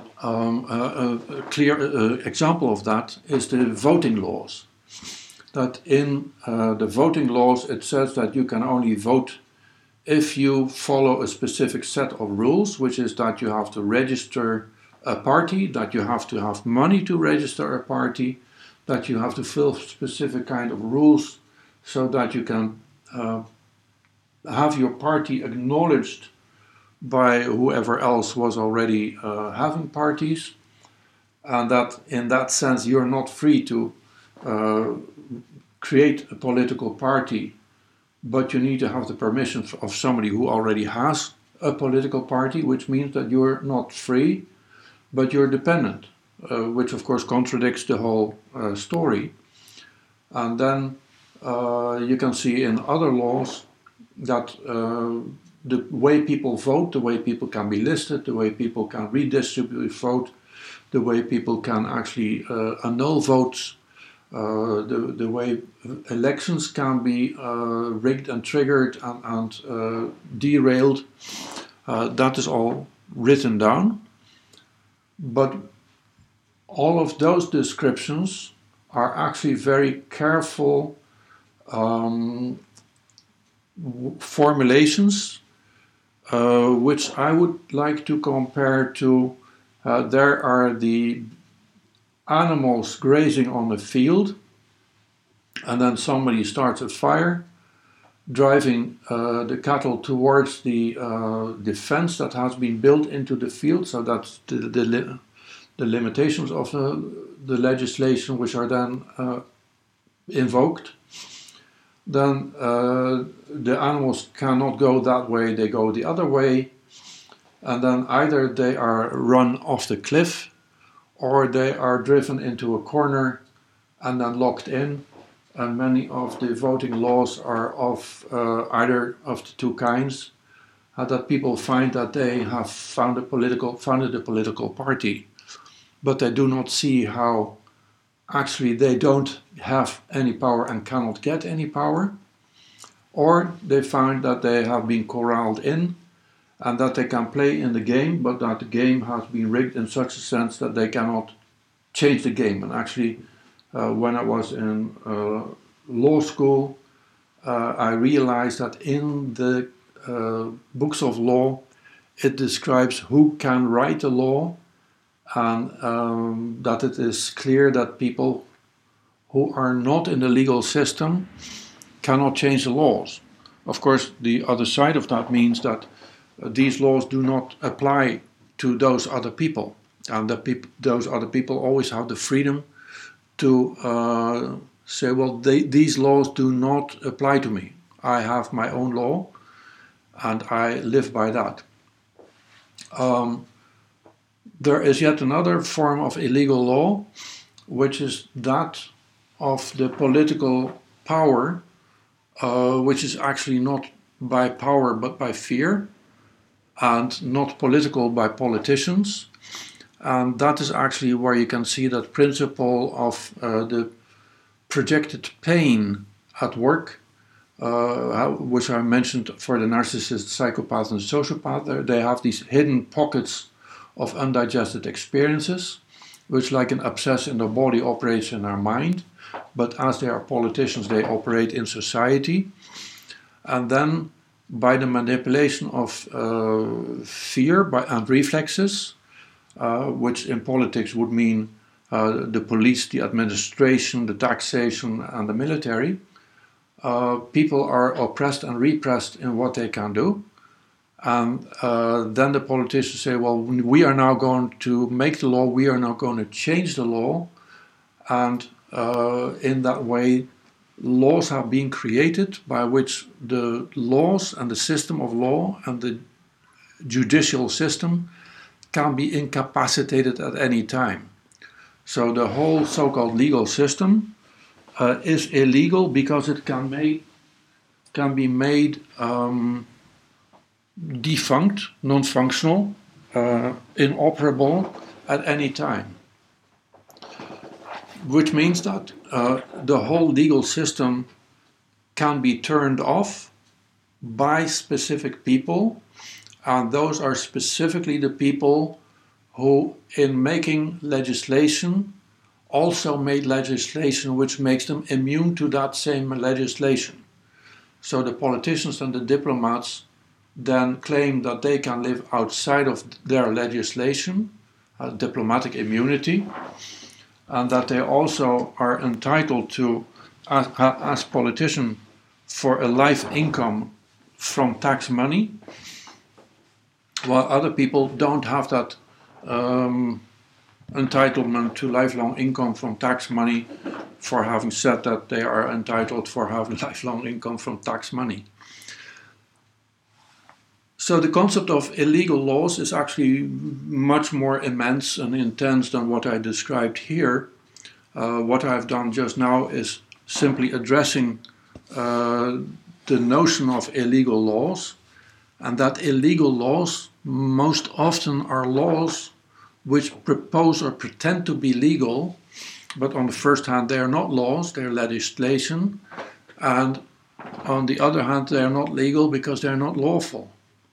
a clear example of that is the voting laws. That in the voting laws it says that you can only vote if you follow a specific set of rules, which is that you have to register a party, that you have to have money to register a party, that you have to fill specific kind of rules so that you can have your party acknowledged by whoever else was already having parties, and that in that sense you're not free to create a political party, but you need to have the permission of somebody who already has a political party, which means that you're not free, but you're dependent, which of course contradicts the whole story. And then you can see in other laws that the way people vote, the way people can be listed, the way people can redistribute vote, the way people can actually annul votes, the way elections can be rigged and triggered and derailed, that is all written down. But all of those descriptions are actually very careful formulations, which I would like to compare to there are the animals grazing on a field, and then somebody starts a fire, driving the cattle towards the fence that has been built into the field. So that's the limitations of the legislation, which are then invoked. Then the animals cannot go that way, they go the other way, and then either they are run off the cliff or they are driven into a corner and then locked in. And many of the voting laws are of either of the two kinds, that people find that they have founded a political party, but they do not see how actually they don't have any power and cannot get any power, or they find that they have been corralled in and that they can play in the game, but that the game has been rigged in such a sense that they cannot change the game. And actually, when I was in law school, I realized that in the books of law, it describes who can write a law, and that it is clear that people who are not in the legal system cannot change the laws. Of course, the other side of that means that these laws do not apply to those other people, and those other people always have the freedom to say, well, these laws do not apply to me. I have my own law, and I live by that. There is yet another form of illegal law, which is that of the political power, which is actually not by power but by fear, and not political by politicians. And that is actually where you can see that principle of the projected pain at work, which I mentioned for the narcissist, psychopath, and sociopath. They have these hidden pockets of undigested experiences, which, like an abscess in their body, operates in their mind. But as they are politicians, they operate in society. And then, by the manipulation of fear and reflexes, which in politics would mean the police, the administration, the taxation, and the military, people are oppressed and repressed in what they can do. And then the politicians say, well, we are now going to make the law, we are now going to change the law, and in that way laws have been created by which the laws and the system of law and the judicial system can be incapacitated at any time. So the whole so-called legal system is illegal because it can be made defunct, non-functional, inoperable at any time. Which means that the whole legal system can be turned off by specific people, and those are specifically the people who, in making legislation, also made legislation which makes them immune to that same legislation. So the politicians and the diplomats then claim that they can live outside of their legislation, diplomatic immunity, and that they also are entitled to, as politicians, for a life income from tax money. while other people don't have that entitlement to lifelong income from tax money for having said that they are entitled for having lifelong income from tax money. So the concept of illegal laws is actually much more immense and intense than what I described here. What I've done just now is simply addressing the notion of illegal laws, and that illegal laws most often are laws which propose or pretend to be legal, but on the first hand they are not laws, they are legislation, and on the other hand they are not legal because they are not lawful.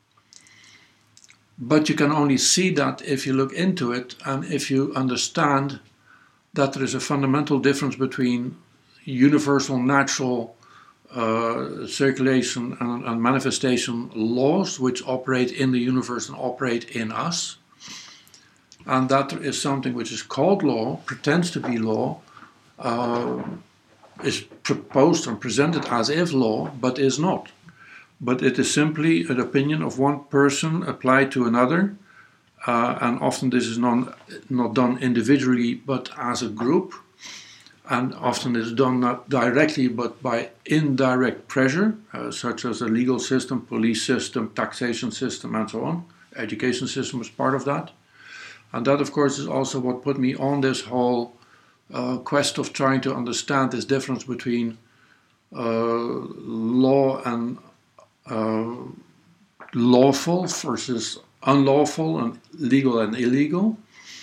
But you can only see that if you look into it and if you understand that there is a fundamental difference between universal natural circulation and manifestation laws which operate in the universe and operate in us, and that there is something which is called law, pretends to be law, is proposed and presented as if law, but is not. But it is simply an opinion of one person applied to another, and often this is not done individually but as a group, and often it's done not directly but by indirect pressure, such as a legal system, police system, taxation system, and so on. Education system is part of that. And that, of course, is also what put me on this whole quest of trying to understand this difference between law and lawful versus unlawful, and legal and illegal.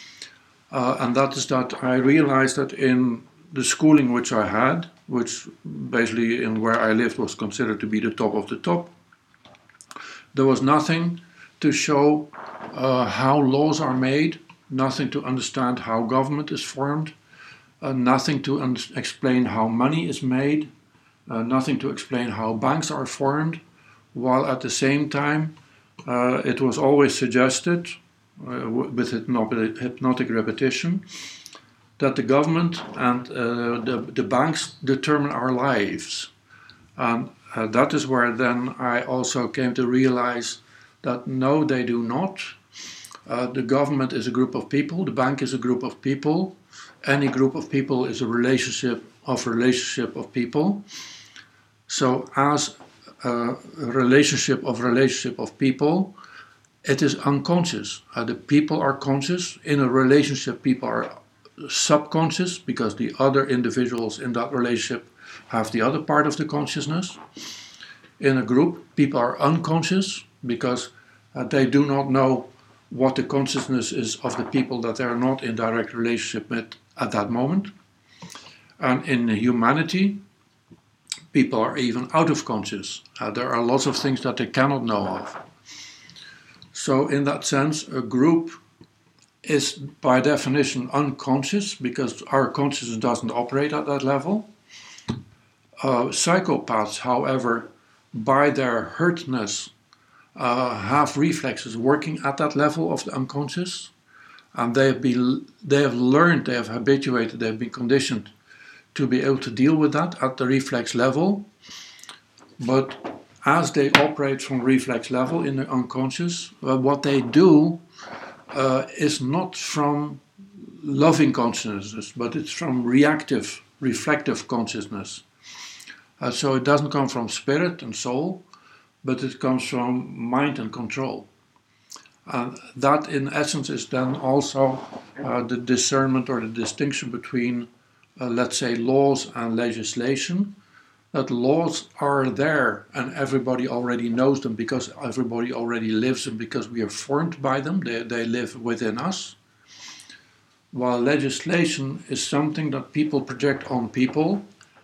And that is that I realized that in the schooling which I had, which basically in where I lived was considered to be the top of the top, there was nothing to show how laws are made, nothing to understand how government is formed, nothing to explain how money is made, nothing to explain how banks are formed, while at the same time it was always suggested, with hypnotic repetition, that the government and the banks determine our lives. And that is where then I also came to realize that no, they do not. The government is a group of people, the bank is a group of people, any group of people is a relationship of people. So as a relationship of people, it is unconscious. The people are conscious. In a relationship, people are subconscious because the other individuals in that relationship have the other part of the consciousness. In a group, people are unconscious because they do not know what the consciousness is of the people that they are not in direct relationship with at that moment. And in humanity, people are even out of conscious. There are lots of things that they cannot know of. So in that sense, a group is by definition unconscious because our consciousness doesn't operate at that level. Psychopaths, however, by their hurtness, have reflexes working at that level of the unconscious, and they have learned, they have habituated, they have been conditioned to be able to deal with that at the reflex level. But as they operate from reflex level in the unconscious, what they do is not from loving consciousness, but it's from reactive, reflective consciousness. So it doesn't come from spirit and soul, but it comes from mind and control. And that in essence is then also the discernment or the distinction between, let's say, laws and legislation. That laws are there and everybody already knows them because everybody already lives them because we are formed by them, they live within us. While legislation is something that people project on people,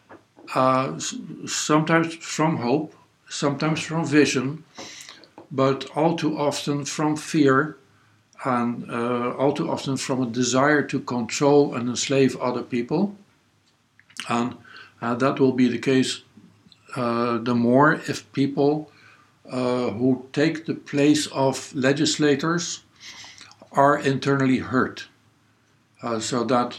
sometimes from hope, sometimes from vision, but all too often from fear and all too often from a desire to control and enslave other people. And that will be the case the more if people who take the place of legislators are internally hurt. So that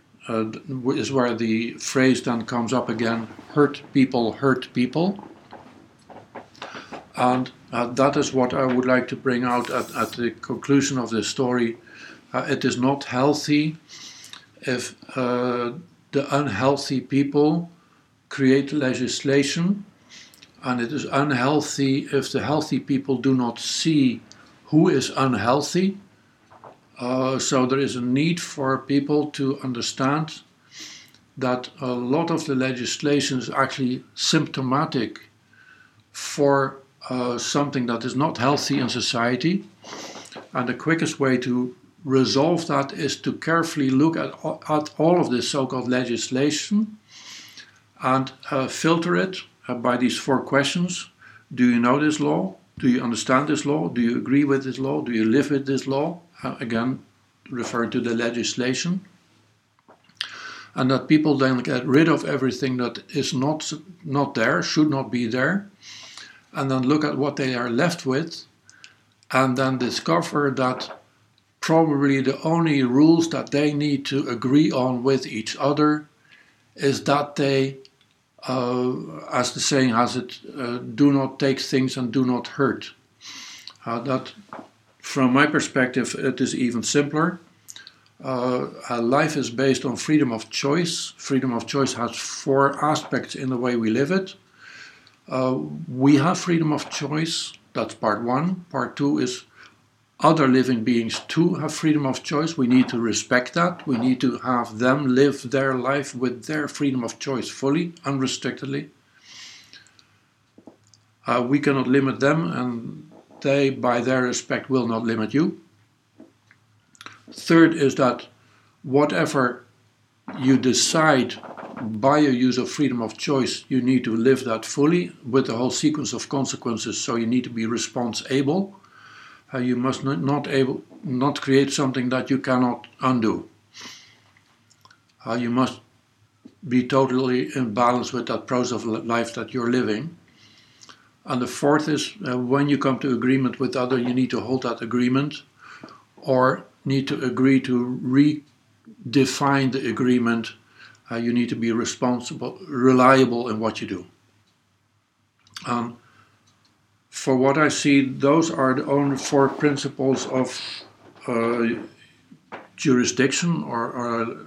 is where the phrase then comes up again, hurt people hurt people. And That is what I would like to bring out at the conclusion of this story. It is not healthy if the unhealthy people create legislation, and it is unhealthy if the healthy people do not see who is unhealthy. So there is a need for people to understand that a lot of the legislation is actually symptomatic for something that is not healthy in society, and the quickest way to resolve that is to carefully look at all of this so-called legislation and filter it by these 4 questions. Do you know this law? Do you understand this law? Do you agree with this law? Do you live with this law? Again, referring to the legislation. And that people then get rid of everything that is not there, should not be there, and then look at what they are left with, and then discover that probably the only rules that they need to agree on with each other is that they, as the saying has it, do not take things and do not hurt. That, from my perspective, it is even simpler. Life is based on freedom of choice. Freedom of choice has 4 aspects in the way we live it. We have freedom of choice, that's part 1. Part 2 is other living beings too have freedom of choice. We need to respect that. We need to have them live their life with their freedom of choice fully, unrestrictedly. We cannot limit them, and they, by their respect, will not limit you. Third is that whatever you decide by your use of freedom of choice, you need to live that fully with the whole sequence of consequences, so you need to be response-able. You must not create something that you cannot undo. You must be totally in balance with that process of life that you're living. And the fourth is when you come to agreement with others, you need to hold that agreement, or need to agree to redefine the agreement. You need to be responsible, reliable in what you do. For what I see, those are the only 4 principles of jurisdiction, or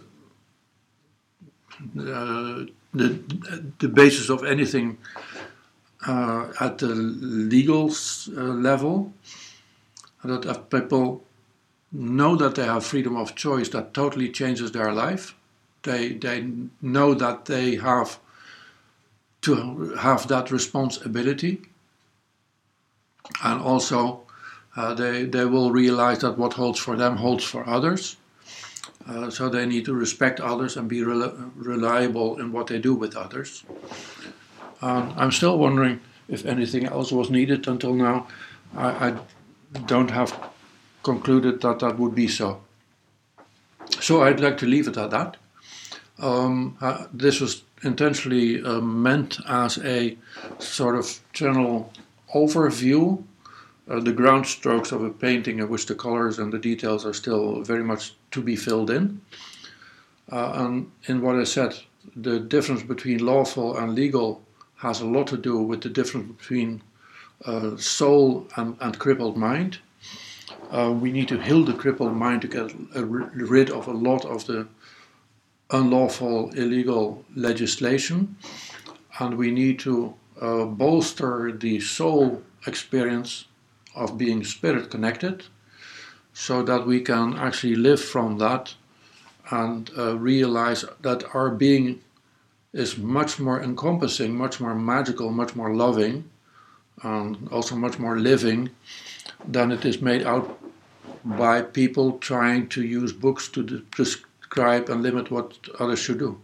the basis of anything at the legal level. That if people know that they have freedom of choice, that totally changes their life. They know that they have to have that responsibility. And also they will realize that what holds for them holds for others. So they need to respect others and be reliable in what they do with others. I'm still wondering if anything else was needed until now. I don't have concluded that that would be so. So I'd like to leave it at that. This was intentionally meant as a sort of general overview, the ground strokes of a painting in which the colors and the details are still very much to be filled in. And in what I said, the difference between lawful and legal has a lot to do with the difference between soul and crippled mind. We need to heal the crippled mind to get rid of a lot of the unlawful, illegal legislation, and we need to bolster the soul experience of being spirit connected, so that we can actually live from that and realize that our being is much more encompassing, much more magical, much more loving, and also much more living than it is made out by people trying to use books to prescribe and limit what others should do.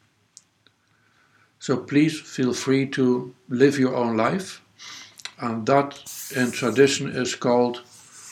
So please feel free to live your own life, and that in tradition is called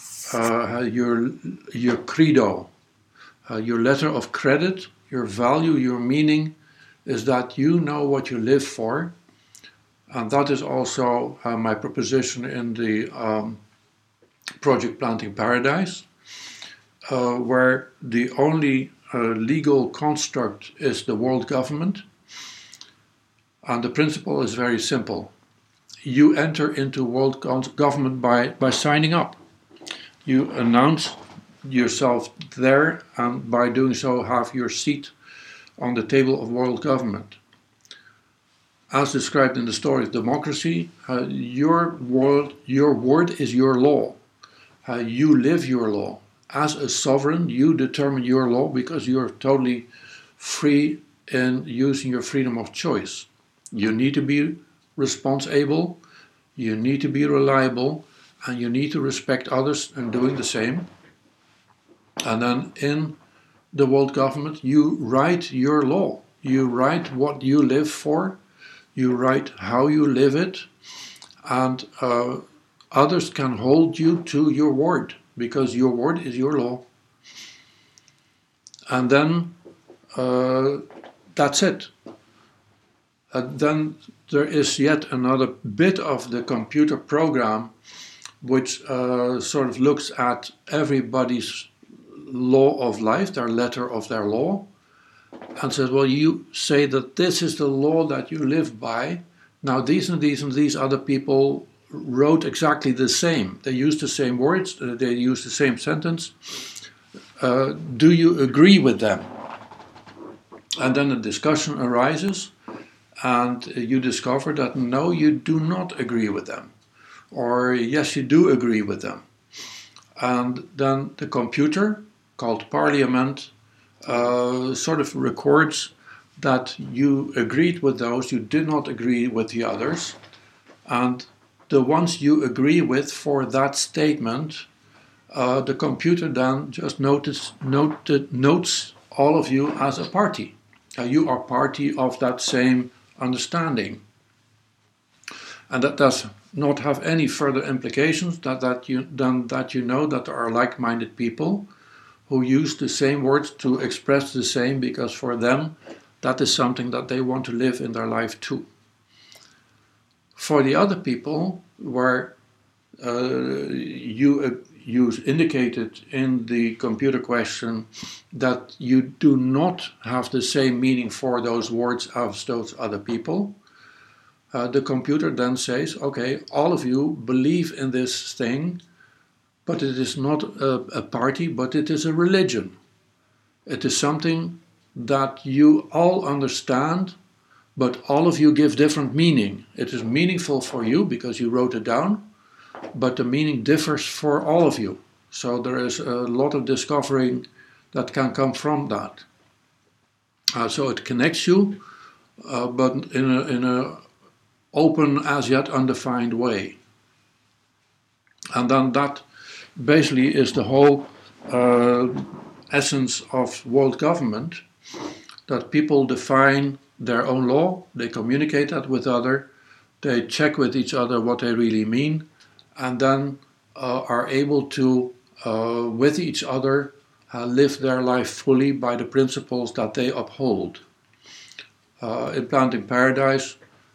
your credo, your letter of credit, your value, your meaning is that you know what you live for, and that is also my proposition in the Project Planting Paradise, where the only legal construct is the world government. And the principle is very simple. you enter into world government by signing up. You announce yourself there, and by doing so have your seat on the table of world government. As described in the story of democracy, your word is your law. You live your law. As a sovereign, you determine your law because you're totally free in using your freedom of choice. You need to be responsible, you need to be reliable, and you need to respect others in doing the same. And then in the world government, you write your law. You write what you live for, you write how you live it, and others can hold you to your word, because your word is your law. And then that's it. Then there is yet another bit of the computer program which sort of looks at everybody's law of life, their letter of their law, and says, well, you say that this is the law that you live by. Now these and these and these other people wrote exactly the same. They used the same words, they used the same sentence. Do you agree with them? And then a discussion arises, and you discover that no, you do not agree with them. Or yes, you do agree with them. And then the computer, called Parliament, sort of records that you agreed with those, you did not agree with the others, and the ones you agree with for that statement, the computer then just notes all of you as a party. You are party of that same understanding. And that does not have any further implications than that you know that there are like-minded people who use the same words to express the same, because for them that is something that they want to live in their life too. For the other people, where you indicated in the computer question that you do not have the same meaning for those words as those other people, the computer then says, okay, all of you believe in this thing, but it is not a party, but it is a religion. It is something that you all understand, but all of you give different meaning. It is meaningful for you because you wrote it down, but the meaning differs for all of you. So there is a lot of discovering that can come from that. So it connects you, but in a open, as yet undefined way. And then that basically is the whole essence of world government, that people define their own law, they communicate that with others, they check with each other what they really mean, and then are able to, with each other, live their life fully by the principles that they uphold. In Planting Paradise,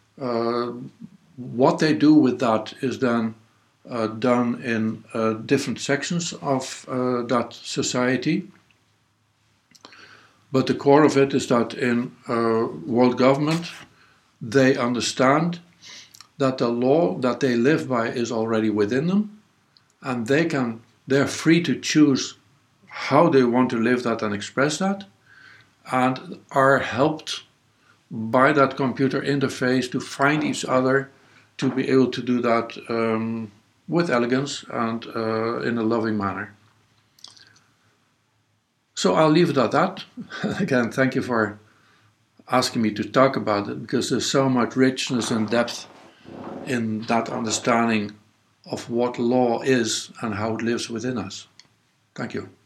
what they do with that is then done in different sections of that society. But the core of it is that in world government, they understand that the law that they live by is already within them, and they're free to choose how they want to live that and express that, and are helped by that computer interface to find each other, to be able to do that with elegance and in a loving manner. So I'll leave it at that. Again, thank you for asking me to talk about it, because there's so much richness and depth in that understanding of what law is and how it lives within us. Thank you.